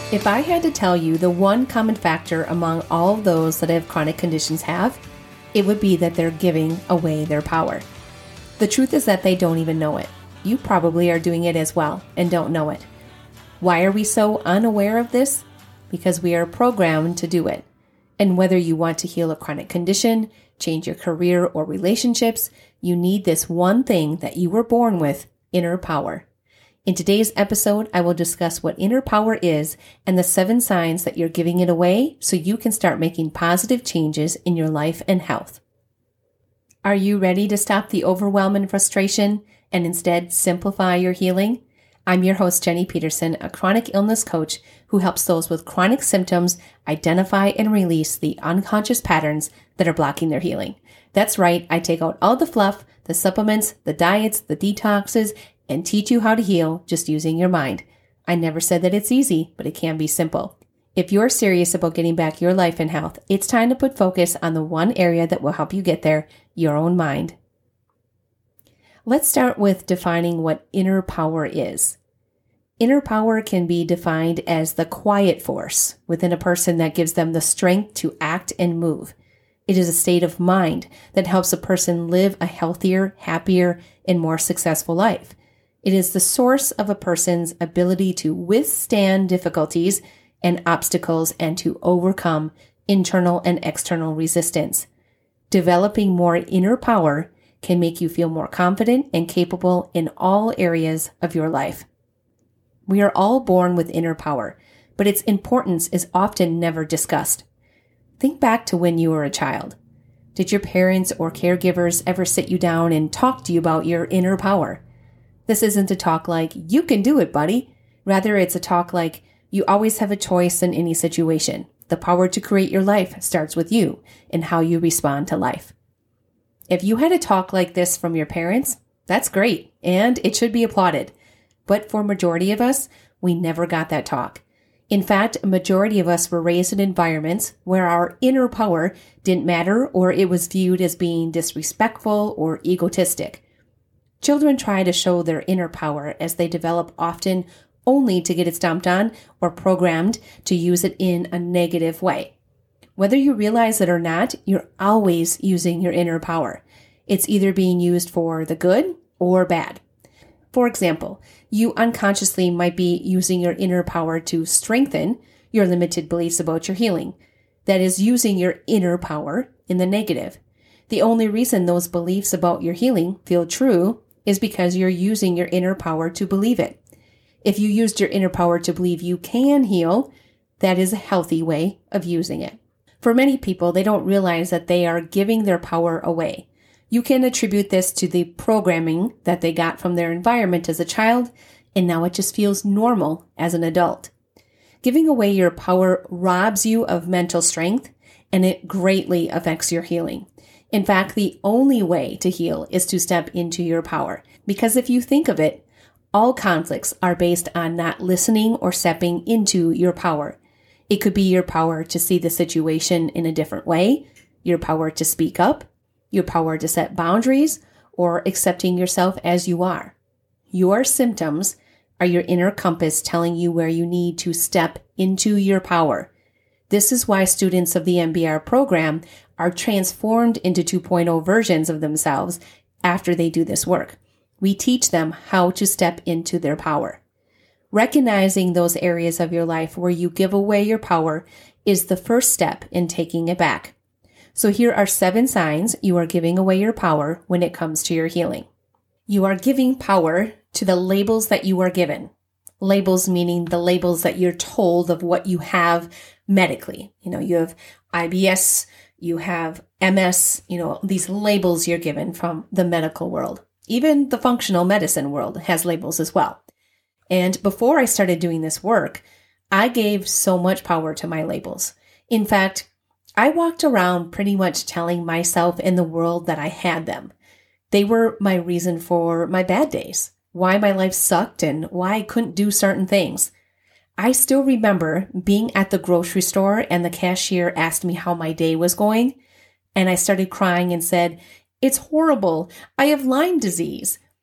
If I had to tell you the one common factor among all of those that have chronic conditions have, it would be that they're giving away their power. The truth is that they don't even know it. You probably are doing it as well and don't know it. Why are we so unaware of this? Because we are programmed to do it. And whether you want to heal a chronic condition, change your career or relationships, you need this one thing that you were born with, inner power. In today's episode, I will discuss what inner power is and the 7 signs that you're giving it away so you can start making positive changes in your life and health. Are you ready to stop the overwhelm and frustration and instead simplify your healing? I'm your host, Jenny Peterson, a chronic illness coach who helps those with chronic symptoms identify and release the unconscious patterns that are blocking their healing. That's right, I take out all the fluff, the supplements, the diets, the detoxes, and teach you how to heal just using your mind. I never said that it's easy, but it can be simple. If you're serious about getting back your life and health, it's time to put focus on the one area that will help you get there, your own mind. Let's start with defining what inner power is. Inner power can be defined as the quiet force within a person that gives them the strength to act and move. It is a state of mind that helps a person live a healthier, happier, and more successful life. It is the source of a person's ability to withstand difficulties and obstacles and to overcome internal and external resistance. Developing more inner power can make you feel more confident and capable in all areas of your life. We are all born with inner power, but its importance is often never discussed. Think back to when you were a child. Did your parents or caregivers ever sit you down and talk to you about your inner power? This isn't a talk like, you can do it, buddy. Rather, it's a talk like, you always have a choice in any situation. The power to create your life starts with you and how you respond to life. If you had a talk like this from your parents, that's great, and it should be applauded. But for a majority of us, we never got that talk. In fact, a majority of us were raised in environments where our inner power didn't matter or it was viewed as being disrespectful or egotistic. Children try to show their inner power as they develop, often only to get it stomped on or programmed to use it in a negative way. Whether you realize it or not, you're always using your inner power. It's either being used for the good or bad. For example, you unconsciously might be using your inner power to strengthen your limited beliefs about your healing. That is, using your inner power in the negative. The only reason those beliefs about your healing feel true is because you're using your inner power to believe it. If you used your inner power to believe you can heal, that is a healthy way of using it. For many people, they don't realize that they are giving their power away. You can attribute this to the programming that they got from their environment as a child, and now it just feels normal as an adult. Giving away your power robs you of mental strength, and it greatly affects your healing. In fact, the only way to heal is to step into your power, because if you think of it, all conflicts are based on not listening or stepping into your power. It could be your power to see the situation in a different way, your power to speak up, your power to set boundaries, or accepting yourself as you are. Your symptoms are your inner compass telling you where you need to step into your power. This is why students of the MBR program are transformed into 2.0 versions of themselves after they do this work. We teach them how to step into their power. Recognizing those areas of your life where you give away your power is the first step in taking it back. So here are 7 signs you are giving away your power when it comes to your healing. You are giving power to the labels that you are given. Labels meaning the labels that you're told of what you have medically. You have IBS, you have MS, these labels you're given from the medical world. Even the functional medicine world has labels as well. And before I started doing this work, I gave so much power to my labels. In fact, I walked around pretty much telling myself and the world that I had them. They were my reason for my bad days, why my life sucked, and why I couldn't do certain things. I still remember being at the grocery store and the cashier asked me how my day was going, and I started crying and said, "It's horrible. I have Lyme disease."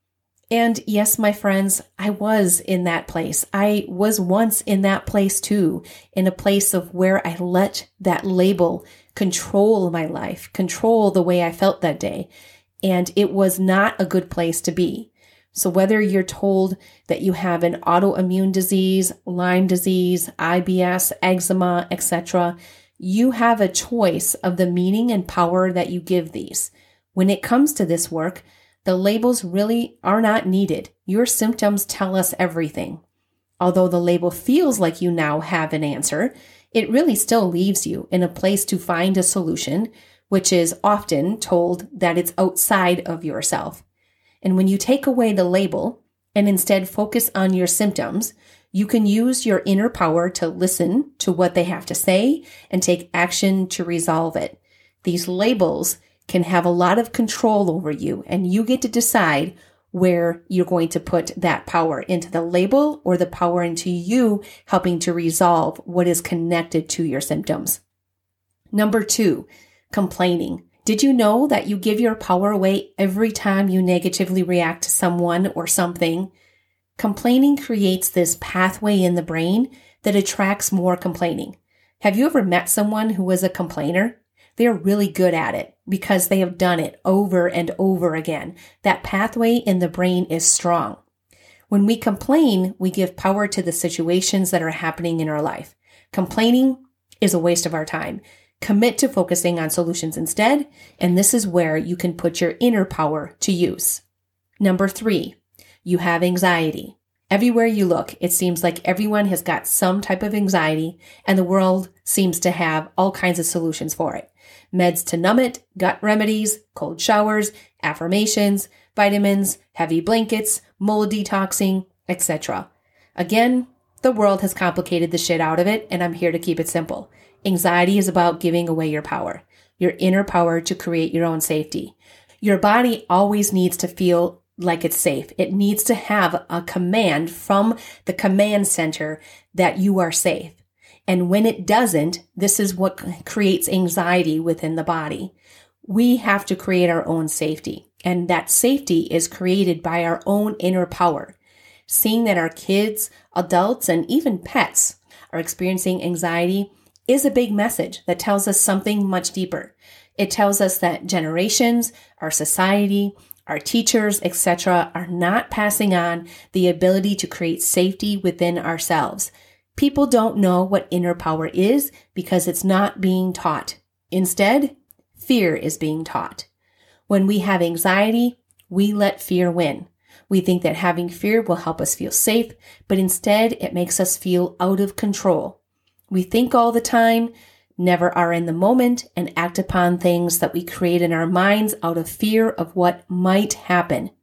And yes, my friends, I was in that place. I was once in that place too, in a place of where I let that label control my life, control the way I felt that day. And it was not a good place to be. So whether you're told that you have an autoimmune disease, Lyme disease, IBS, eczema, etc., you have a choice of the meaning and power that you give these. When it comes to this work, the labels really are not needed. Your symptoms tell us everything. Although the label feels like you now have an answer, it really still leaves you in a place to find a solution, which is often told that it's outside of yourself. And when you take away the label and instead focus on your symptoms, you can use your inner power to listen to what they have to say and take action to resolve it. These labels can have a lot of control over you, and you get to decide where you're going to put that power, into the label or the power into you helping to resolve what is connected to your symptoms. Number 2, complaining. Did you know that you give your power away every time you negatively react to someone or something? Complaining creates this pathway in the brain that attracts more complaining. Have you ever met someone who was a complainer? They're really good at it because they have done it over and over again. That pathway in the brain is strong. When we complain, we give power to the situations that are happening in our life. Complaining is a waste of our time. Commit to focusing on solutions instead, and this is where you can put your inner power to use. Number 3, you have anxiety. Everywhere you look, it seems like everyone has got some type of anxiety, and the world seems to have all kinds of solutions for it. Meds to numb it, gut remedies, cold showers, affirmations, vitamins, heavy blankets, mold detoxing, etc. Again, the world has complicated the shit out of it, and I'm here to keep it simple. Anxiety is about giving away your power, your inner power to create your own safety. Your body always needs to feel like it's safe. It needs to have a command from the command center that you are safe. And when it doesn't, this is what creates anxiety within the body. We have to create our own safety, and that safety is created by our own inner power. Seeing that our kids, adults, and even pets are experiencing anxiety is a big message that tells us something much deeper. It tells us that generations, our society, our teachers, etc., are not passing on the ability to create safety within ourselves. People don't know what inner power is because it's not being taught. Instead, fear is being taught. When we have anxiety, we let fear win. We think that having fear will help us feel safe, but instead it makes us feel out of control. We think all the time, never are in the moment, and act upon things that we create in our minds out of fear of what might happen.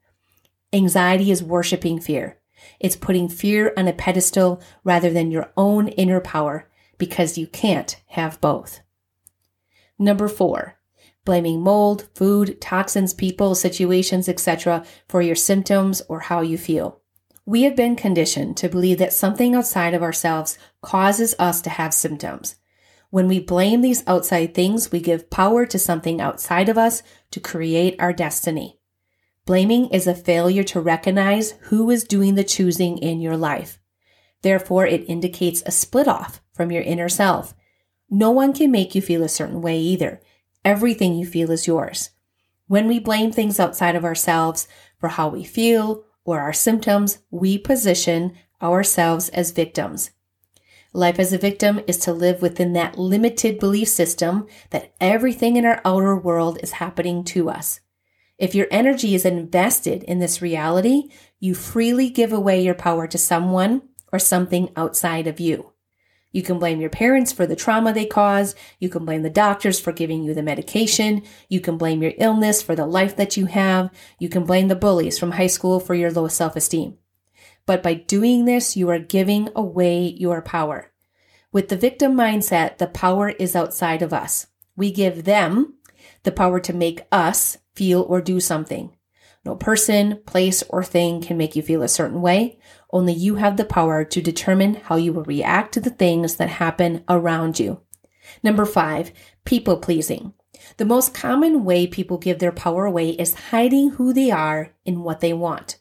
Anxiety is worshiping fear. It's putting fear on a pedestal rather than your own inner power, because you can't have both. Number 4, blaming mold, food, toxins, people, situations, etc. for your symptoms or how you feel. We have been conditioned to believe that something outside of ourselves causes us to have symptoms. When we blame these outside things, we give power to something outside of us to create our destiny. Blaming is a failure to recognize who is doing the choosing in your life. Therefore, it indicates a split off from your inner self. No one can make you feel a certain way either. Everything you feel is yours. When we blame things outside of ourselves for how we feel or our symptoms, we position ourselves as victims. Life as a victim is to live within that limited belief system that everything in our outer world is happening to us. If your energy is invested in this reality, you freely give away your power to someone or something outside of you. You can blame your parents for the trauma they caused. You can blame the doctors for giving you the medication. You can blame your illness for the life that you have. You can blame the bullies from high school for your low self-esteem. But by doing this, you are giving away your power. With the victim mindset, the power is outside of us. We give them the power to make us feel or do something. No person, place, or thing can make you feel a certain way. Only you have the power to determine how you will react to the things that happen around you. Number 5, people pleasing. The most common way people give their power away is hiding who they are and what they want.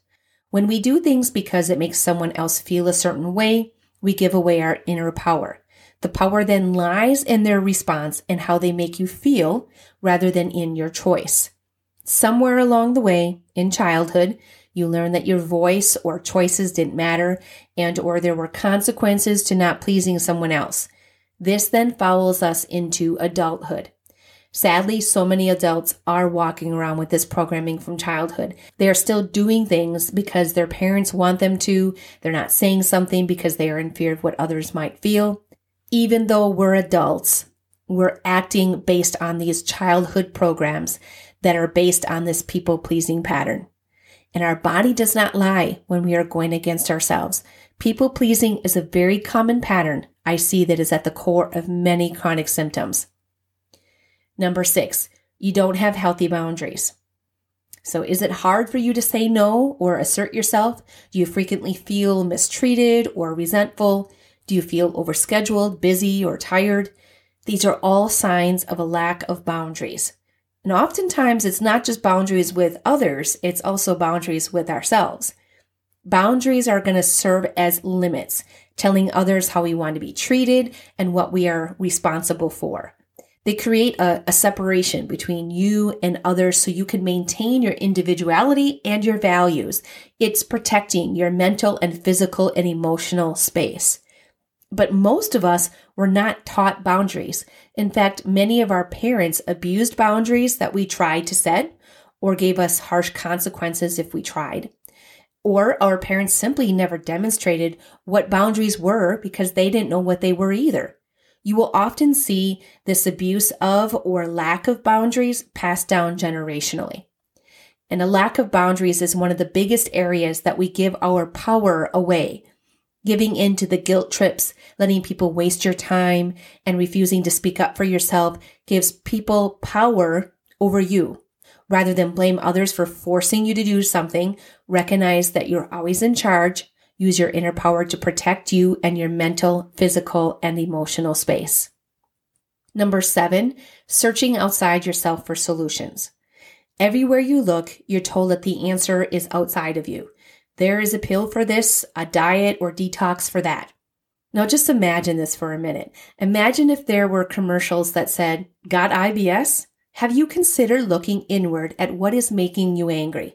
When we do things because it makes someone else feel a certain way, we give away our inner power. The power then lies in their response and how they make you feel rather than in your choice. Somewhere along the way in childhood, you learn that your voice or choices didn't matter and or there were consequences to not pleasing someone else. This then follows us into adulthood. Sadly, so many adults are walking around with this programming from childhood. They are still doing things because their parents want them to. They're not saying something because they are in fear of what others might feel. Even though we're adults, we're acting based on these childhood programs that are based on this people-pleasing pattern. And our body does not lie when we are going against ourselves. People-pleasing is a very common pattern I see that is at the core of many chronic symptoms. Number 6, you don't have healthy boundaries. So is it hard for you to say no or assert yourself? Do you frequently feel mistreated or resentful? Do you feel overscheduled, busy, or tired? These are all signs of a lack of boundaries. And oftentimes it's not just boundaries with others, it's also boundaries with ourselves. Boundaries are going to serve as limits, telling others how we want to be treated and what we are responsible for. They create a separation between you and others so you can maintain your individuality and your values. It's protecting your mental and physical and emotional space. But most of us were not taught boundaries. In fact, many of our parents abused boundaries that we tried to set or gave us harsh consequences if we tried. Or our parents simply never demonstrated what boundaries were because they didn't know what they were either. You will often see this abuse of or lack of boundaries passed down generationally. And a lack of boundaries is one of the biggest areas that we give our power away. Giving in to the guilt trips, letting people waste your time, and refusing to speak up for yourself gives people power over you. Rather than blame others for forcing you to do something, recognize that you're always in charge. Use your inner power to protect you and your mental, physical, and emotional space. Number 7, searching outside yourself for solutions. Everywhere you look, you're told that the answer is outside of you. There is a pill for this, a diet or detox for that. Now just imagine this for a minute. Imagine if there were commercials that said, "Got IBS? Have you considered looking inward at what is making you angry?"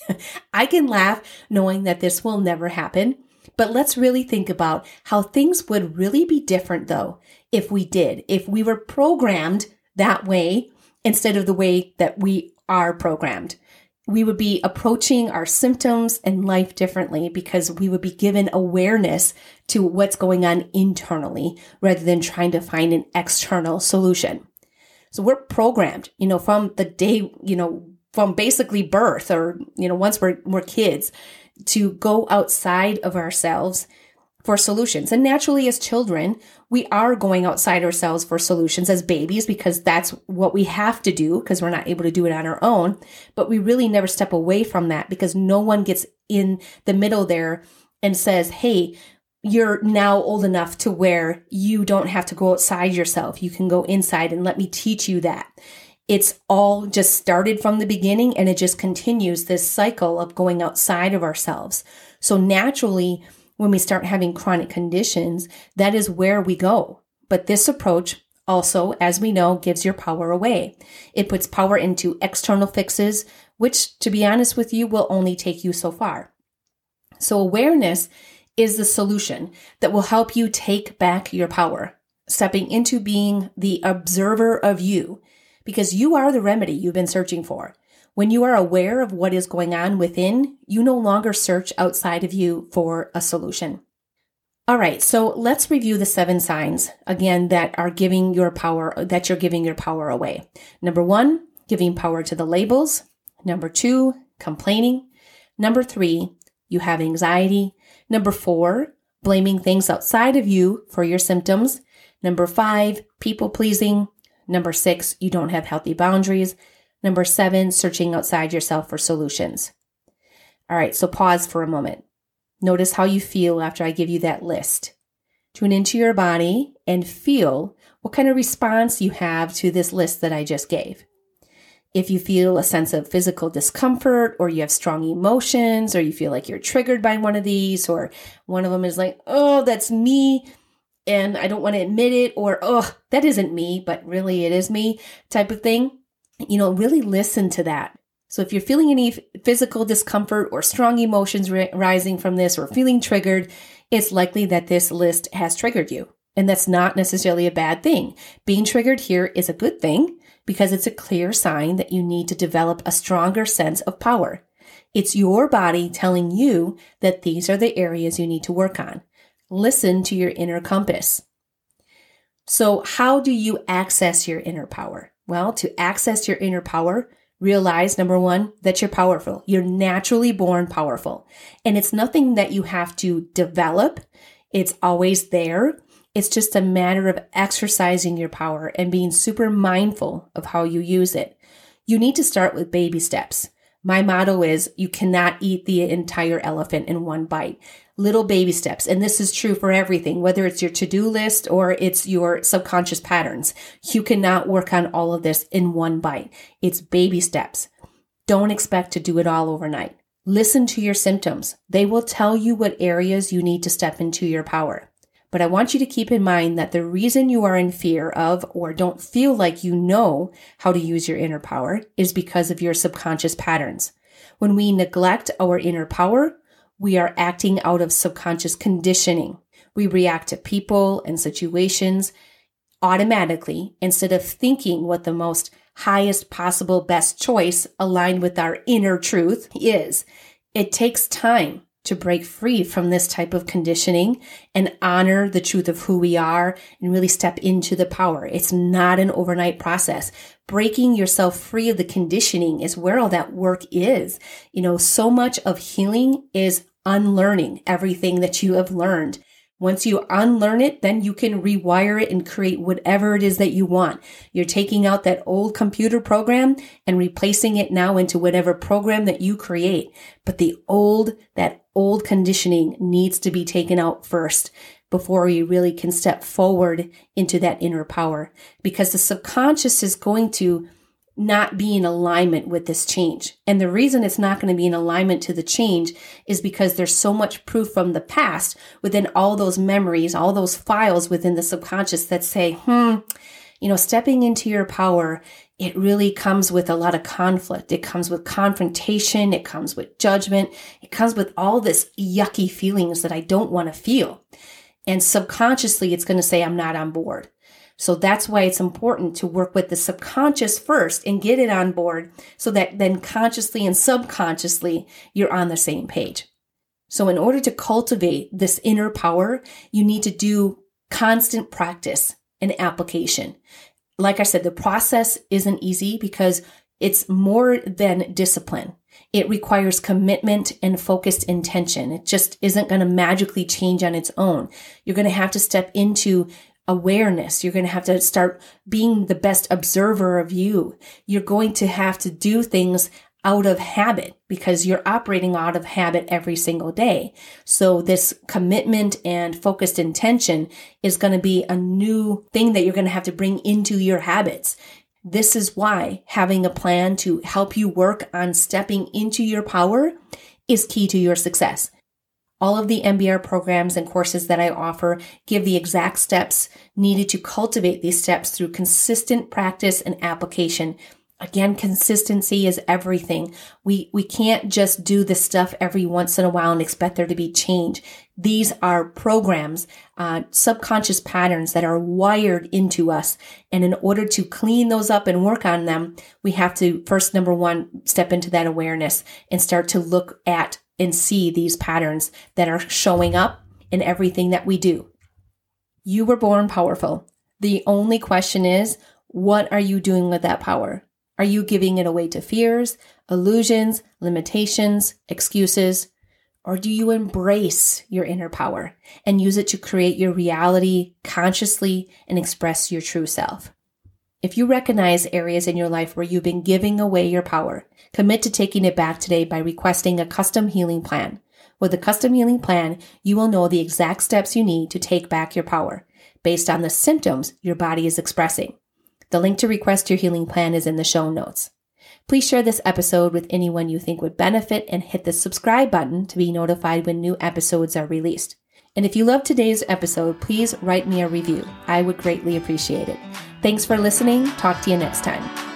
I can laugh knowing that this will never happen, but let's really think about how things would really be different though if we were programmed that way instead of the way that we are programmed. We would be approaching our symptoms and life differently because we would be given awareness to what's going on internally rather than trying to find an external solution. So we're programmed, from the day, from basically birth or, once we're kids to go outside of ourselves for solutions. And naturally as children, we are going outside ourselves for solutions as babies because that's what we have to do because we're not able to do it on our own. But we really never step away from that because no one gets in the middle there and says, "Hey, you're now old enough to where you don't have to go outside yourself. You can go inside and let me teach you that." It's all just started from the beginning and it just continues this cycle of going outside of ourselves. So naturally, when we start having chronic conditions, that is where we go. But this approach also, as we know, gives your power away. It puts power into external fixes, which, to be honest with you, will only take you so far. So awareness is the solution that will help you take back your power, stepping into being the observer of you, because you are the remedy you've been searching for. When you are aware of what is going on within, you no longer search outside of you for a solution. All right, so let's review the 7 signs, again, that you're giving your power away. Number 1, giving power to the labels. Number 2, complaining. Number 3, you have anxiety. Number 4, blaming things outside of you for your symptoms. Number 5, people-pleasing. Number 6, you don't have healthy boundaries. Number 7, searching outside yourself for solutions. All right, so pause for a moment. Notice how you feel after I give you that list. Tune into your body and feel what kind of response you have to this list that I just gave. If you feel a sense of physical discomfort, or you have strong emotions, or you feel like you're triggered by one of these, or one of them is like, oh, that's me, and I don't want to admit it, or, oh, that isn't me, but really it is me type of thing, really listen to that. So if you're feeling any physical discomfort or strong emotions rising from this, or feeling triggered, it's likely that this list has triggered you. And that's not necessarily a bad thing. Being triggered here is a good thing, because it's a clear sign that you need to develop a stronger sense of power. It's your body telling you that these are the areas you need to work on. Listen to your inner compass. So how do you access your inner power? Well, to access your inner power, realize, number one, that you're powerful. You're naturally born powerful. And it's nothing that you have to develop. It's always there. It's just a matter of exercising your power and being super mindful of how you use it. You need to start with baby steps. My motto is, you cannot eat the entire elephant in one bite. Little baby steps. And this is true for everything, whether it's your to-do list or it's your subconscious patterns. You cannot work on all of this in one bite. It's baby steps. Don't expect to do it all overnight. Listen to your symptoms. They will tell you what areas you need to step into your power. But I want you to keep in mind that the reason you are in fear of, or don't feel like you know how to use your inner power, is because of your subconscious patterns. When we neglect our inner power, we are acting out of subconscious conditioning. We react to people and situations automatically instead of thinking what the most highest possible best choice aligned with our inner truth is. It takes time to break free from this type of conditioning and honor the truth of who we are and really step into the power. It's not an overnight process. Breaking yourself free of the conditioning is where all that work is. So much of healing is unlearning everything that you have learned. Once you unlearn it, then you can rewire it and create whatever it is that you want. You're taking out that old computer program and replacing it now into whatever program that you create. But that old conditioning needs to be taken out first before you really can step forward into that inner power. Because the subconscious is going to not be in alignment with this change. And the reason it's not going to be in alignment to the change is because there's so much proof from the past within all those memories, all those files within the subconscious that say, stepping into your power, it really comes with a lot of conflict. It comes with confrontation. It comes with judgment. It comes with all this yucky feelings that I don't want to feel. And subconsciously, it's going to say, I'm not on board. So that's why it's important to work with the subconscious first and get it on board so that then consciously and subconsciously you're on the same page. So in order to cultivate this inner power, you need to do constant practice and application. Like I said, the process isn't easy because it's more than discipline. It requires commitment and focused intention. It just isn't going to magically change on its own. You're going to have to step into awareness. You're going to have to start being the best observer of you. You're going to have to do things out of habit because you're operating out of habit every single day. So this commitment and focused intention is going to be a new thing that you're going to have to bring into your habits. This is why having a plan to help you work on stepping into your power is key to your success. All of the MBR programs and courses that I offer give the exact steps needed to cultivate these steps through consistent practice and application. Again, consistency is everything. We can't just do this stuff every once in a while and expect there to be change. These are programs, subconscious patterns that are wired into us. And in order to clean those up and work on them, we have to first, number one, step into that awareness and start to look at and see these patterns that are showing up in everything that we do. You were born powerful. The only question is, what are you doing with that power? Are you giving it away to fears, illusions, limitations, excuses? Or do you embrace your inner power and use it to create your reality consciously and express your true self? If you recognize areas in your life where you've been giving away your power, commit to taking it back today by requesting a custom healing plan. With a custom healing plan, you will know the exact steps you need to take back your power based on the symptoms your body is expressing. The link to request your healing plan is in the show notes. Please share this episode with anyone you think would benefit and hit the subscribe button to be notified when new episodes are released. And if you loved today's episode, please write me a review. I would greatly appreciate it. Thanks for listening. Talk to you next time.